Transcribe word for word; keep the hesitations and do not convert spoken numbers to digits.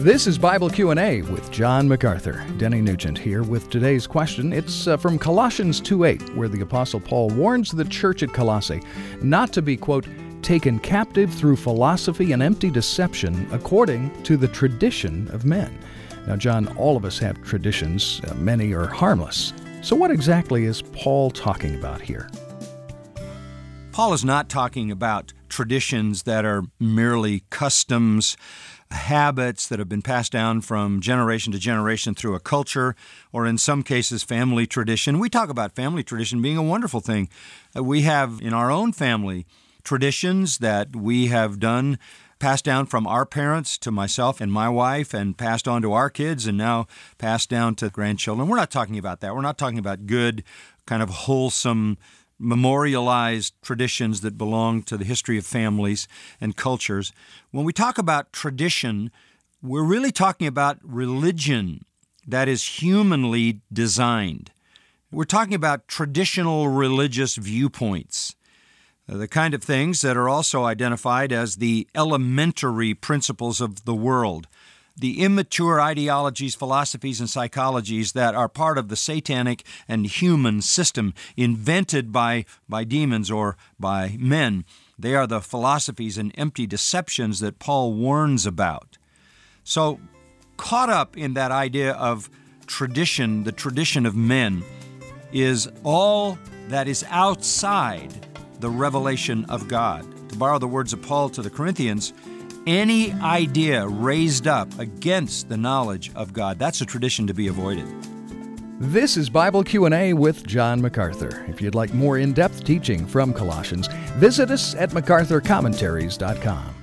This is Bible Q and A with John MacArthur. Denny Nugent here with today's question. It's uh, from Colossians two eight, where the Apostle Paul warns the church at Colossae not to be, quote, taken captive through philosophy and empty deception according to the tradition of men. Now, John, all of us have traditions. Uh, many are harmless. So what exactly is Paul talking about here? Paul is not talking about traditions that are merely customs, habits that have been passed down from generation to generation through a culture, or in some cases, family tradition. We talk about family tradition being a wonderful thing. Uh, we have in our own family traditions that we have done, passed down from our parents to myself and my wife, and passed on to our kids, and now passed down to grandchildren. We're not talking about that. We're not talking about good, kind of wholesome, memorialized traditions that belong to the history of families and cultures. When we talk about tradition, we're really talking about religion that is humanly designed. We're talking about traditional religious viewpoints, the kind of things that are also identified as the elementary principles of the world, the immature ideologies, philosophies, and psychologies that are part of the satanic and human system invented by, by demons or by men. They are the philosophies and empty deceptions that Paul warns about. So, caught up in that idea of tradition, the tradition of men, is all that is outside the revelation of God. To borrow the words of Paul to the Corinthians, any idea raised up against the knowledge of God, that's a tradition to be avoided. This is Bible Q and A with John MacArthur. If you'd like more in-depth teaching from Colossians, visit us at macarthur commentaries dot com.